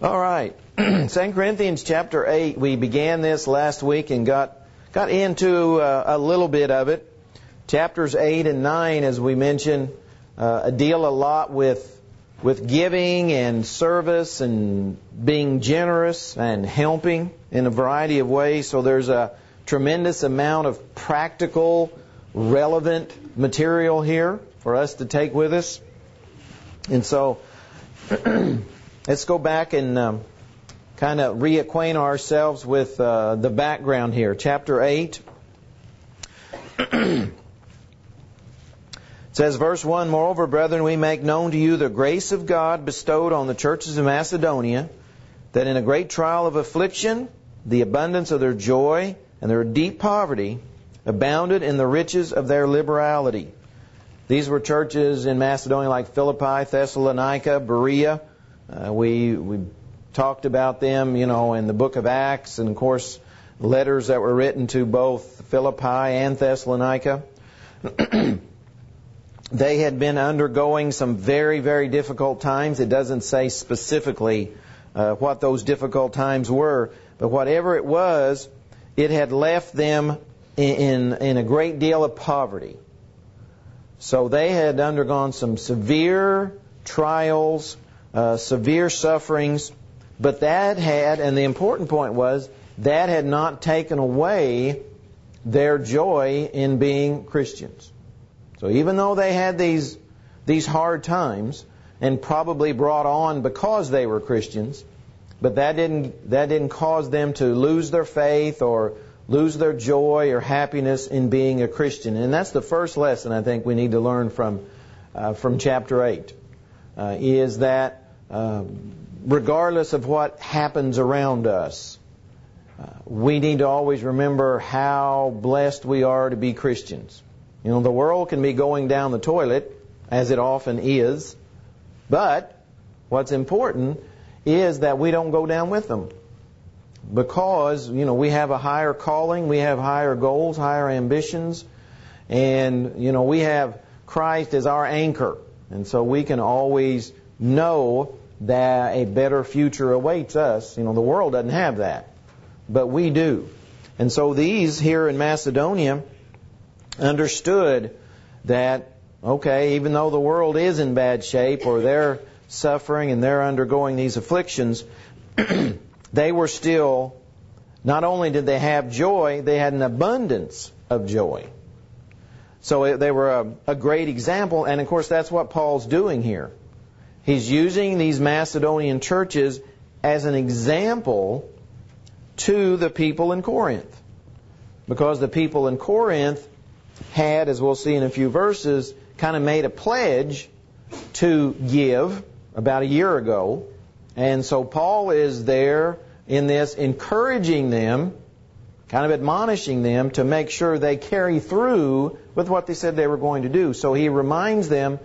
All right. 2 Corinthians chapter 8. We began this last week and got into a little bit of it. Chapters 8 and 9, as we mentioned, deal a lot with giving and service and being generous and helping in a variety of ways. So there's a tremendous amount of practical, relevant material here for us to take with us. And so let's go back and kind of reacquaint ourselves with the background here. Chapter 8. It says, verse 1, Moreover, brethren, we make known to you the grace of God bestowed on the churches of Macedonia, that in a great trial of affliction, the abundance of their joy and their deep poverty abounded in the riches of their liberality. These were churches in Macedonia like Philippi, Thessalonica, Berea. We talked about them, in the book of Acts, and of course, letters that were written to both Philippi and Thessalonica. They had been undergoing some very, very difficult times. It doesn't say specifically what those difficult times were, but whatever it was, it had left them in a great deal of poverty. So they had undergone some severe trials, severe sufferings, but that had, and the important point was, that had not taken away their joy in being Christians. So even though they had these hard times, and probably brought on because they were Christians, but that didn't cause them to lose their faith or lose their joy or happiness in being a Christian. And that's the first lesson I think we need to learn from chapter 8, is that regardless of what happens around us, we need to always remember how blessed we are to be Christians. The world can be going down the toilet, as it often is, but what's important is that we don't go down with them. Because, we have a higher calling, we have higher goals, higher ambitions, and, we have Christ as our anchor. And so we can always know that a better future awaits us. The world doesn't have that, but we do. And so these here in Macedonia understood that, okay, even though the world is in bad shape, or they're suffering and they're undergoing these afflictions, they were still, not only did they have joy, they had an abundance of joy. So they were a great example, and of course that's what Paul's doing here. He's using these Macedonian churches as an example to the people in Corinth. Because the people in Corinth had, as we'll see in a few verses, kind of made a pledge to give about a year ago. And so Paul is there in this encouraging them, kind of admonishing them to make sure they carry through with what they said they were going to do. So he reminds them,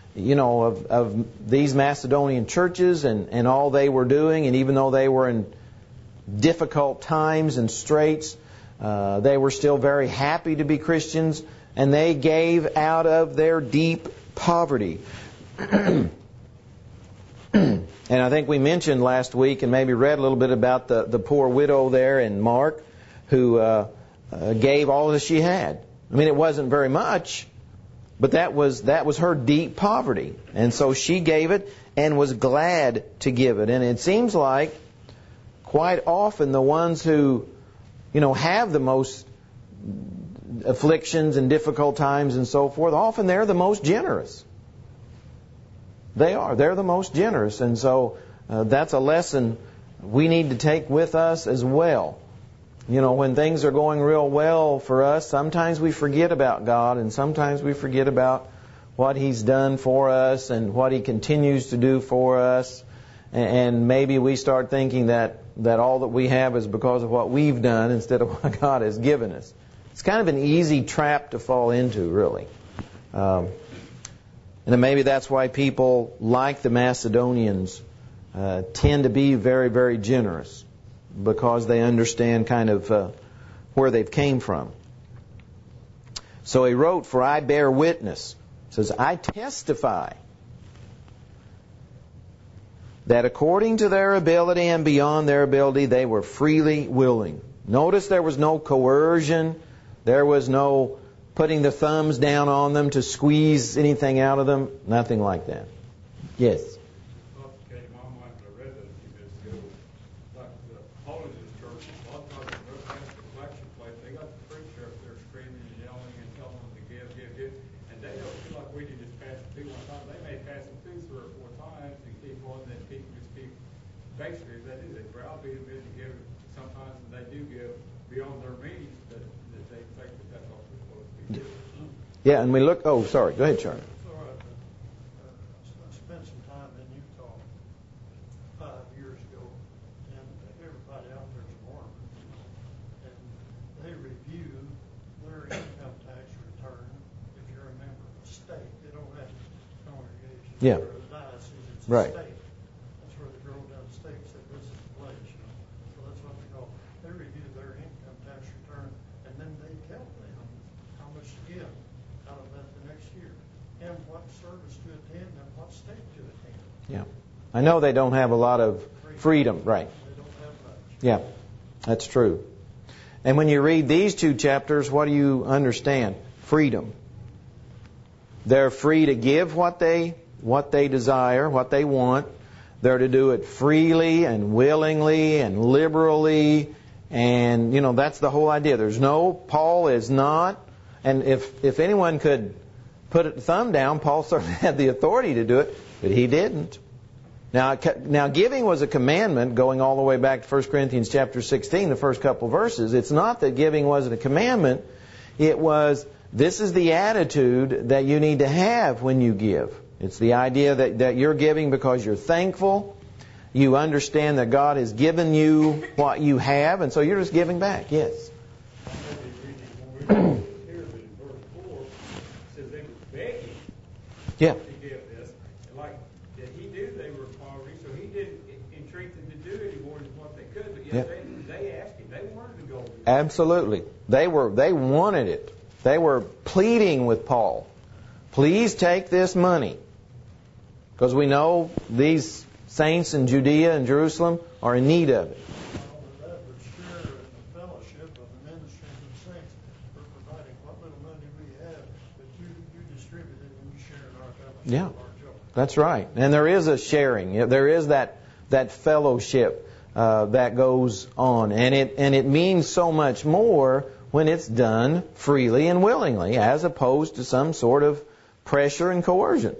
of these Macedonian churches and all they were doing. And even though they were in difficult times and straits, they were still very happy to be Christians, and they gave out of their deep poverty. And I think we mentioned last week, and maybe read a little bit about the poor widow there in Mark, who gave all that she had. I mean, it wasn't very much, but that was her deep poverty. And so she gave it and was glad to give it. And it seems like quite often the ones who, have the most afflictions and difficult times and so forth, often they're the most generous. They're the most generous. And so that's a lesson we need to take with us as well. When things are going real well for us, sometimes we forget about God, and sometimes we forget about what He's done for us and what He continues to do for us. And maybe we start thinking that all that we have is because of what we've done instead of what God has given us. It's kind of an easy trap to fall into, really. And maybe that's why people like the Macedonians tend to be very, very generous, because they understand kind of where they've came from. So he wrote, "For I bear witness," says, "I testify that according to their ability and beyond their ability, they were freely willing. Notice there was no coercion. There was no putting the thumbs down on them to squeeze anything out of them. Nothing like that. Yes? Basically, that is, they browbeat them into giving sometimes, and they do give beyond their means, that they think that that's all they're supposed to be doing. Yeah, and we look. Oh, sorry. Go ahead, Charlie. I spent some time in Utah 5 years ago, and everybody out there is Mormon, and they review their income tax return if you're a member of a state. They don't have congregation Yeah. or the diocese. It's Right. a state. That's where they drove down the state and said, this is the place, you know. So that's what they call. They review their income tax return, and then they tell them how much to give out of that the next year, and what service to attend, and what state to attend. Yeah. I know they don't have a lot of freedom. Right. They don't have much. Yeah, that's true. And when you read these two chapters, what do you understand? Freedom. They're free to give what they desire, what they want. They're to do it freely and willingly and liberally. And, you know, that's the whole idea. Paul is not, and if anyone could put a thumb down, Paul certainly had the authority to do it, but he didn't. Now, giving was a commandment going all the way back to 1 Corinthians chapter 16, the first couple verses. It's not that giving wasn't a commandment. It was, this is the attitude that you need to have when you give. It's the idea that you're giving because you're thankful. You understand that God has given you what you have, and so you're just giving back. Yes? Yeah. To give this. Like, did he do? They were poverty, so he didn't entreat them to do any more than what they could. But yet they asked him. They wanted to go. Absolutely. They wanted it. They were pleading with Paul. Please take this money. Because we know these saints in Judea and Jerusalem are in need of it. That would share in the fellowship of the ministry of the saints. We're providing what little money we have, but you distribute it and you share in our fellowship. Yeah, our joy. that's right. And there is a sharing. There is that fellowship that goes on, and it means so much more when it's done freely and willingly, as opposed to some sort of pressure and coercion.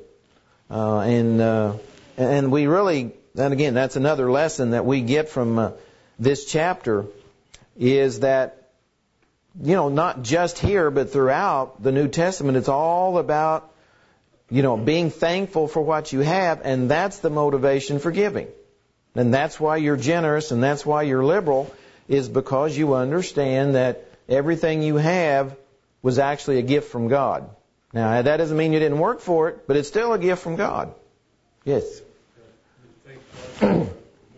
And we really, and again, that's another lesson that we get from this chapter, is that, you know, not just here, but throughout the New Testament, it's all about, you know, being thankful for what you have, and that's the motivation for giving. And that's why you're generous, and that's why you're liberal, is because you understand that everything you have was actually a gift from God. Now, that doesn't mean you didn't work for it, but it's still a gift from God. Yes? Of course,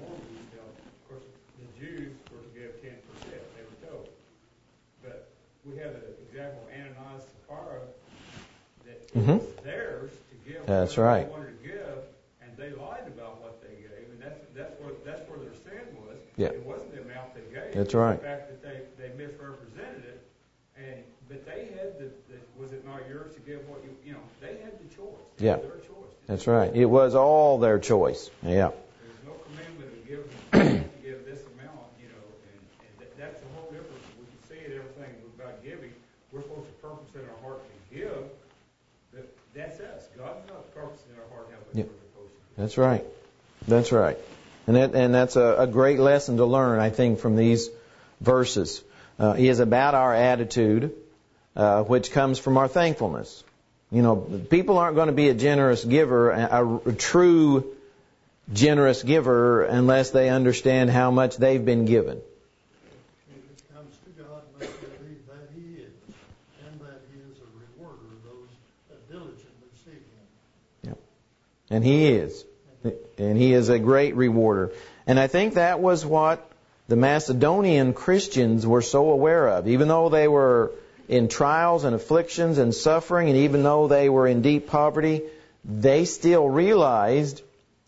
the Jews were to give 10%, they were told. But we have an example of Ananias and Sapphira that it was theirs to give. That's what right. They wanted to give, and they lied about what they gave, and that's where their sin was. Yeah. It wasn't the amount they gave. That's right. The fact that they misrepresented it, but they had was it not yours to give what you know? They had the choice. Yeah. Their choice. That's right. It was all their choice. Yeah. There's no commandment to give this amount, you know, and that's the whole difference. We can see it, everything about giving. We're supposed to purpose in our heart to give, but that's us. God's not purposing in our heart how we're supposed to give. That's right. That's right. And that's a great lesson to learn, I think, from these verses. Is about our attitude, which comes from our thankfulness. You know, people aren't going to be a generous giver, a true generous giver, unless they understand how much they've been given. It comes to God and they believe that He is, and that He is a rewarder of those that diligently seek Him. Yep. And He is. And He is a great rewarder. And I think that was what the Macedonian Christians were so aware of. Even though they were in trials and afflictions and suffering, and even though they were in deep poverty, they still realized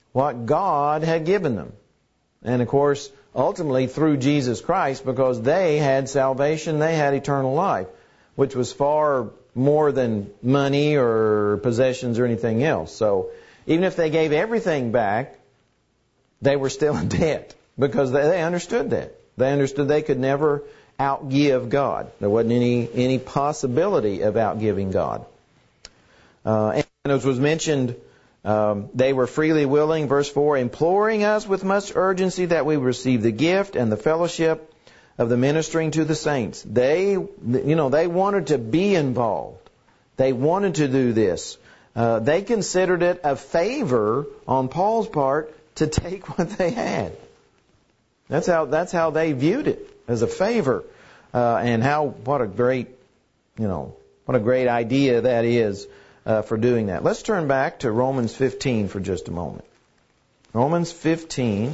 what God had given them. And of course, ultimately through Jesus Christ, because they had salvation, they had eternal life, which was far more than money or possessions or anything else. So even if they gave everything back, they were still in debt, because they understood that. They understood they could never outgive God. There wasn't any possibility of outgiving God. And as was mentioned, they were freely willing, verse 4, imploring us with much urgency that we receive the gift and the fellowship of the ministering to the saints. They wanted to be involved. They wanted to do this. They considered it a favor on Paul's part to take what they had. That's how they viewed it, as a favor, and what a great idea that is for doing that. Let's turn back to Romans 15 for just a moment. Romans 15.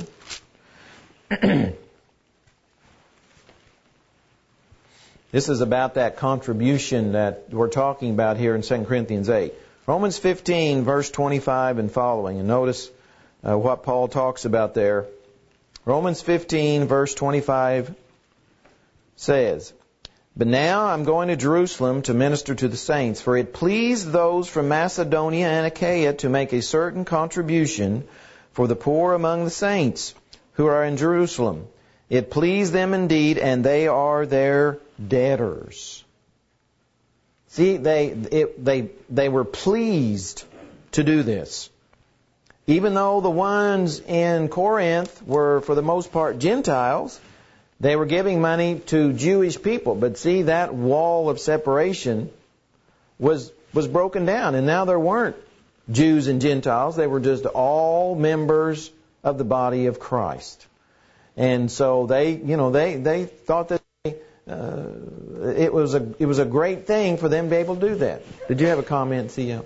This is about that contribution that we're talking about here in 2 Corinthians 8. Romans 15, verse 25 and following. And notice what Paul talks about there. Romans 15, verse 25 says, "But now I'm going to Jerusalem to minister to the saints, for it pleased those from Macedonia and Achaia to make a certain contribution for the poor among the saints who are in Jerusalem. It pleased them indeed, and they are their debtors." See, they were pleased to do this. Even though the ones in Corinth were, for the most part, Gentiles, they were giving money to Jewish people. But see, that wall of separation was broken down. And now there weren't Jews and Gentiles. They were just all members of the body of Christ. And so they thought that it was a great thing for them to be able to do that. Did you have a comment, C.M.?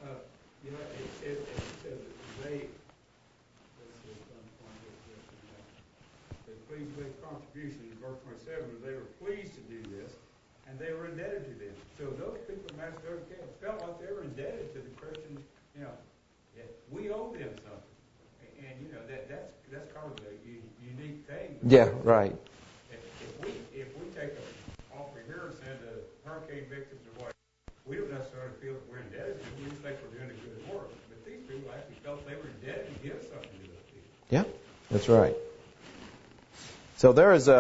They were indebted to them. So those people in Macedonia felt like they were indebted to the Christians. We owe them something, and that's kind of a unique thing. Yeah, right. If we take an offering here and send to hurricane victims or what, we don't necessarily feel that we're indebted to them. We just think we're doing a good work. But these people actually felt they were indebted to give something to those people. Yeah, that's right. So there is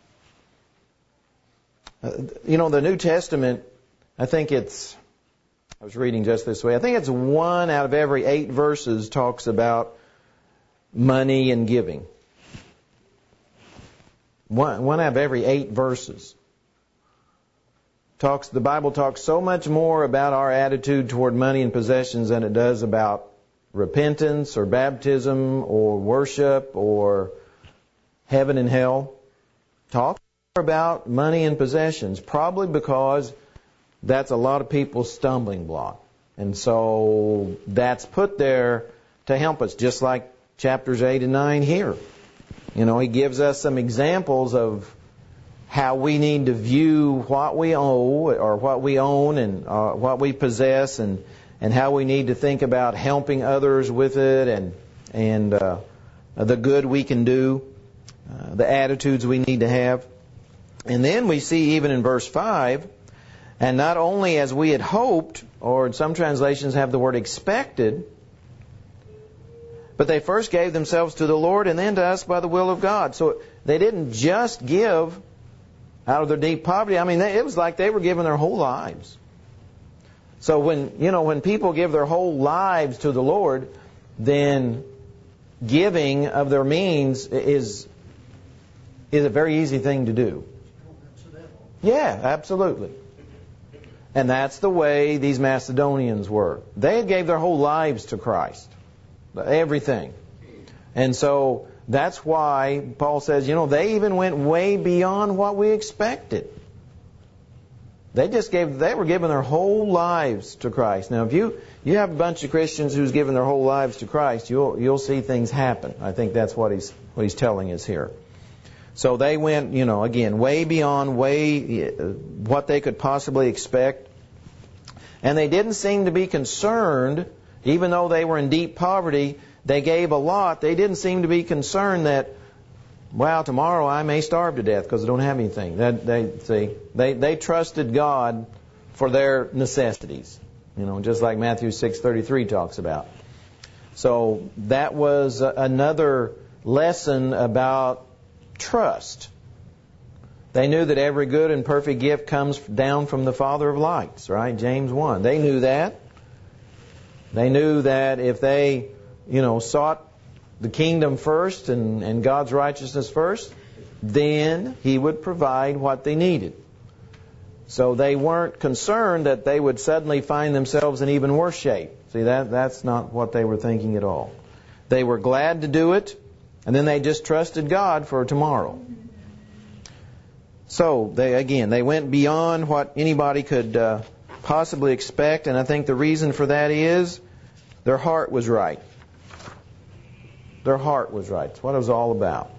the New Testament, I was reading just this way, I think it's 1 out of every 8 verses talks about money and giving. 1 out of every 8 verses. The Bible talks so much more about our attitude toward money and possessions than it does about repentance or baptism or worship or heaven and hell. Talk about money and possessions, probably because that's a lot of people's stumbling block. And so that's put there to help us, just like chapters 8 and 9 here. He gives us some examples of how we need to view what we owe or what we own and what we possess, and how we need to think about helping others with it, and the good we can do, the attitudes we need to have. And then we see even in verse 5, and not only as we had hoped, or in some translations have the word expected, but they first gave themselves to the Lord and then to us by the will of God. So they didn't just give out of their deep poverty. It was like they were giving their whole lives. So when people give their whole lives to the Lord, then giving of their means is a very easy thing to do. Yeah, absolutely. And that's the way these Macedonians were. They gave their whole lives to Christ. Everything. And so that's why Paul says, they even went way beyond what we expected. They were giving their whole lives to Christ. Now, if you have a bunch of Christians who's given their whole lives to Christ, you'll see things happen. I think that's what he's telling us here. So they went, again, way beyond what they could possibly expect. And they didn't seem to be concerned, even though they were in deep poverty, they gave a lot, they didn't seem to be concerned that, well, tomorrow I may starve to death because I don't have anything. They trusted God for their necessities, just like Matthew 6:33 talks about. So that was another lesson about trust. They knew that every good and perfect gift comes down from the Father of lights, right? James 1. They knew that. They knew that if they, sought the kingdom first and God's righteousness first, then He would provide what they needed. So they weren't concerned that they would suddenly find themselves in even worse shape. See, that's not what they were thinking at all. They were glad to do it, and then they just trusted God for tomorrow. So, they went beyond what anybody could possibly expect, and I think the reason for that is their heart was right. Their heart was right. That's what it was all about.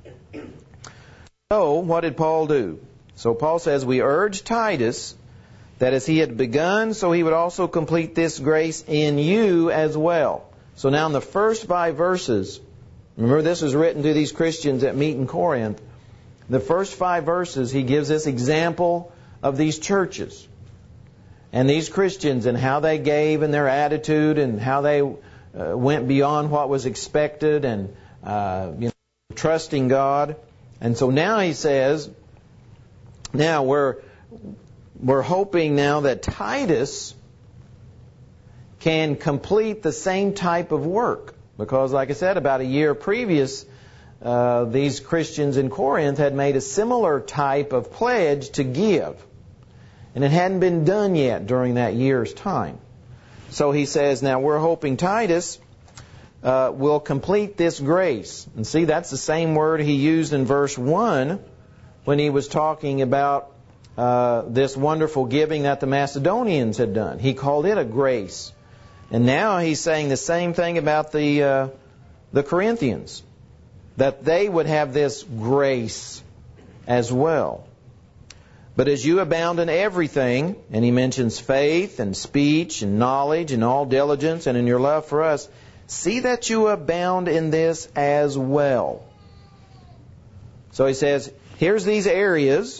So, what did Paul do? So Paul says, we urge Titus that as he had begun, so he would also complete this grace in you as well. So now in the first 5 verses, remember this was written to these Christians that meet in Corinth. The first 5 verses, he gives this example of these churches and these Christians and how they gave and their attitude and how they went beyond what was expected and trusting God. And so now he says, now we're hoping now that Titus can complete the same type of work. Because like I said, about a year previous, these Christians in Corinth had made a similar type of pledge to give. And it hadn't been done yet during that year's time. So he says, now we're hoping Titus will complete this grace. And see, that's the same word he used in verse 1 when he was talking about this wonderful giving that the Macedonians had done. He called it a grace. And now he's saying the same thing about the Corinthians, that they would have this grace as well. But as you abound in everything, and he mentions faith and speech and knowledge and all diligence and in your love for us, see that you abound in this as well. So he says, here's these areas.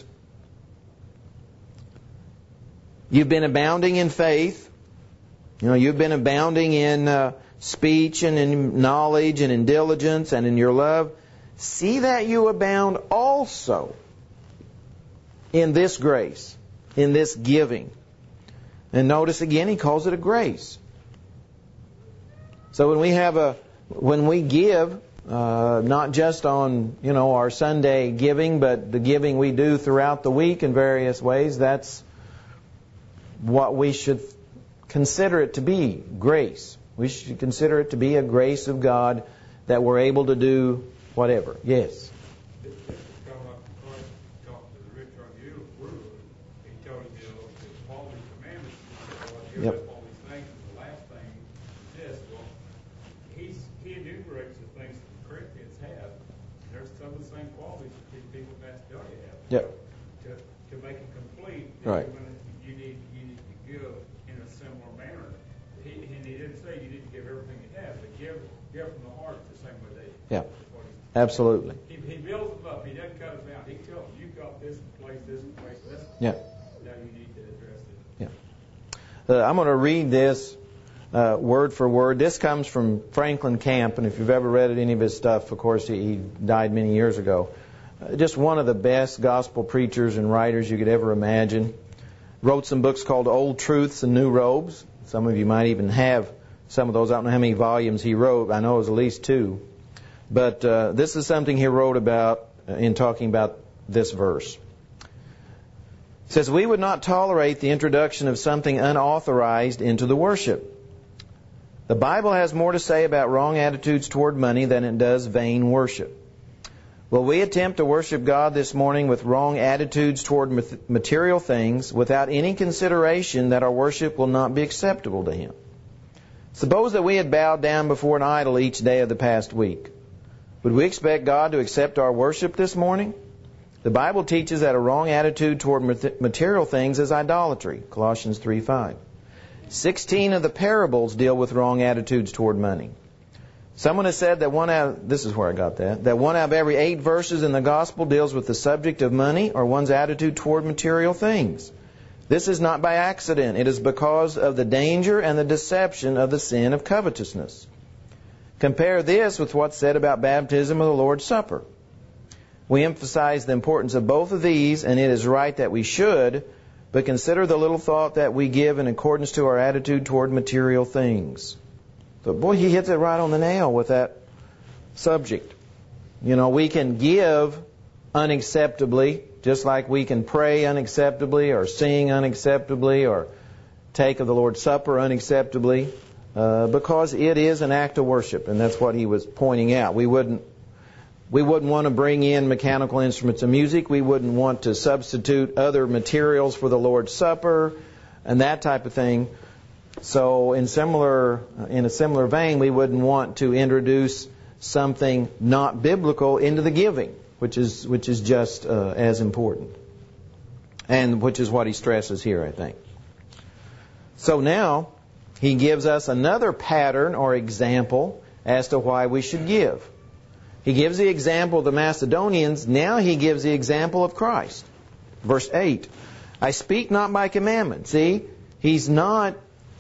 You've been abounding in faith. You've been abounding in speech and in knowledge and in diligence and in your love. See that you abound also in this grace, in this giving. And notice again, he calls it a grace. So when we give, not just on our Sunday giving, but the giving we do throughout the week in various ways, that's what we should consider it to be, grace. We should consider it to be a grace of God that we're able to do whatever. Yes? Yep. All these things, and the last thing is this. Well, he enumerates the things that the Corinthians have. There's some of the same qualities that these people in Macedonia have. Yep. To make it complete, right. You need to give in a similar manner. He didn't say you need to give everything you have, but give from the heart the same way they do. Yeah. Absolutely. He builds them up. He doesn't cut them out. He tells them, you've got this place, this place, this. Yeah. Now you need to address it. Yeah. I'm going to read this word for word. This comes from Franklin Camp, and if you've ever read any of his stuff, of course, he died many years ago. Just one of the best gospel preachers and writers you could ever imagine. Wrote some books called Old Truths and New Robes. Some of you might even have some of those. I don't know how many volumes he wrote. I know it was at least 2. But this is something he wrote about in talking about this verse. It says, we would not tolerate the introduction of something unauthorized into the worship. The Bible has more to say about wrong attitudes toward money than it does vain worship. Will we attempt to worship God this morning with wrong attitudes toward material things without any consideration that our worship will not be acceptable to Him? Suppose that we had bowed down before an idol each day of the past week. Would we expect God to accept our worship this morning? The Bible teaches that a wrong attitude toward material things is idolatry, Colossians 3:5. 16 of the parables deal with wrong attitudes toward money. Someone has said that this is where I got that one out of every 8 verses in the gospel deals with the subject of money or one's attitude toward material things. This is not by accident. It is because of the danger and the deception of the sin of covetousness. Compare this with what's said about baptism or the Lord's Supper. We emphasize the importance of both of these, and it is right that we should, but consider the little thought that we give in accordance to our attitude toward material things. So, boy, he hits it right on the nail with that subject. You know, we can give unacceptably, just like we can pray unacceptably, or sing unacceptably, or take of the Lord's Supper unacceptably, because it is an act of worship, and that's what he was pointing out. We wouldn't want to bring in mechanical instruments of music. We wouldn't want to substitute other materials for the Lord's Supper and that type of thing. So in a similar vein, we wouldn't want to introduce something not biblical into the giving, which is just as important, and which is what he stresses here, I think. So now he gives us another pattern or example as to why we should give. He gives the example of the Macedonians. Now he gives the example of Christ. Verse 8, I speak not by commandment. See, he's not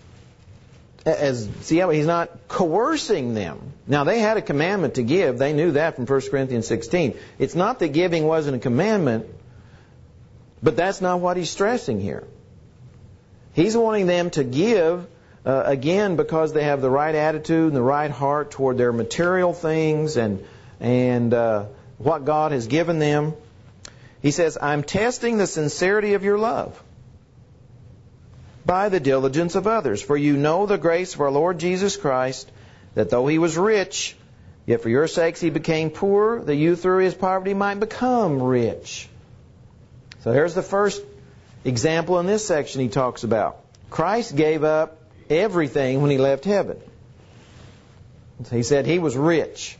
coercing them. Now they had a commandment to give. They knew that from 1 Corinthians 16. It's not that giving wasn't a commandment, but that's not what he's stressing here. He's wanting them to give, again, because they have the right attitude and the right heart toward their material things and what God has given them. He says, I'm testing the sincerity of your love by the diligence of others. For you know the grace of our Lord Jesus Christ, that though he was rich, yet for your sakes he became poor, that you through his poverty might become rich. So here's the first example in this section he talks about. Christ gave up everything when he left heaven. He said he was rich,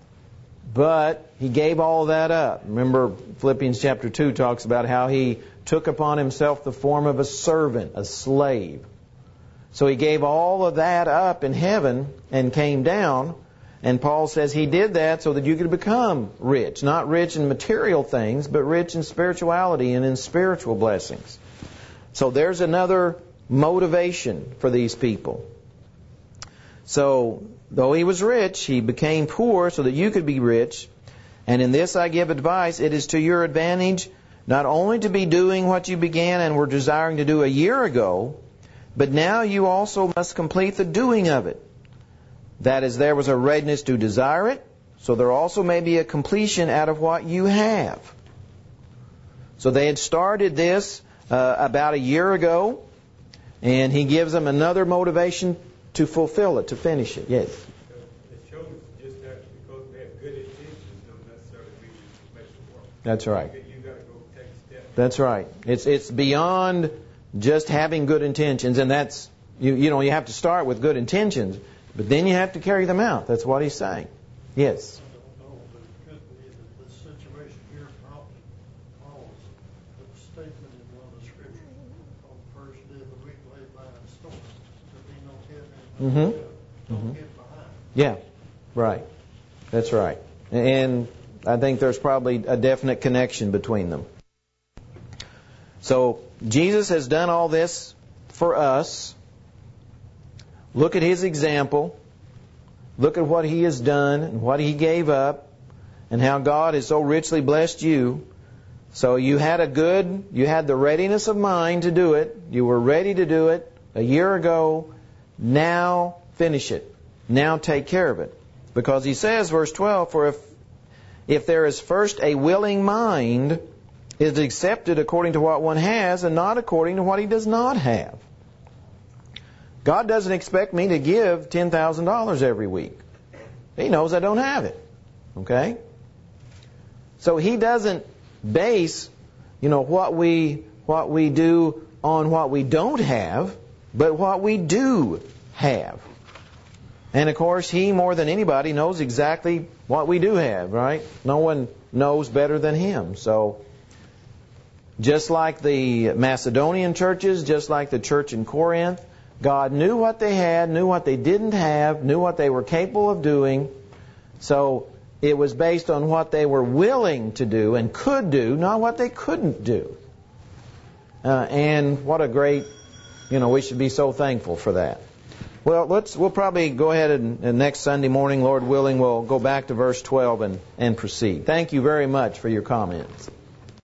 but he gave all that up. Remember, Philippians chapter 2 talks about how he took upon himself the form of a servant, a slave. So he gave all of that up in heaven and came down. And Paul says he did that so that you could become rich. Not rich in material things, but rich in spirituality and in spiritual blessings. So there's another motivation for these people. So, though he was rich, he became poor so that you could be rich. And in this I give advice, it is to your advantage not only to be doing what you began and were desiring to do a year ago, but now you also must complete the doing of it. That is, there was a readiness to desire it, so there also may be a completion out of what you have. So they had started this about a year ago, and he gives them another motivation to fulfill it, to finish it. Yes? It shows just that because we have good intentions don't necessarily mean you make it work. That's right. You've got to go take a step. That's right. It's beyond just having good intentions, and that's you have to start with good intentions, but then you have to carry them out. That's what he's saying. Yes. I don't know, but it could be that the situation here probably follows the statement in one of the scriptures on the first day of the week laid by a storm. There be no heaven, don't get behind. Yeah. Right. That's right. And I think there's probably a definite connection between them. So Jesus has done all this for us. Look at his example. Look at what he has done and what he gave up and how God has so richly blessed you. So you had the readiness of mind to do it. You were ready to do it a year ago. Now finish it. Now take care of it. Because he says, verse 12, for if there is first a willing mind, it is accepted according to what one has and not according to what he does not have. God doesn't expect me to give $10,000 every week. He knows I don't have it. Okay? So he doesn't base, what we do on what we don't have, but what we do have. And of course, he more than anybody knows exactly what we do have, right? No one knows better than him. So just like the Macedonian churches, just like the church in Corinth, God knew what they had, knew what they didn't have, knew what they were capable of doing. So it was based on what they were willing to do and could do, not what they couldn't do. And what a great, we should be so thankful for that. Well, we'll probably go ahead and next Sunday morning, Lord willing, we'll go back to verse 12 and proceed. Thank you very much for your comments.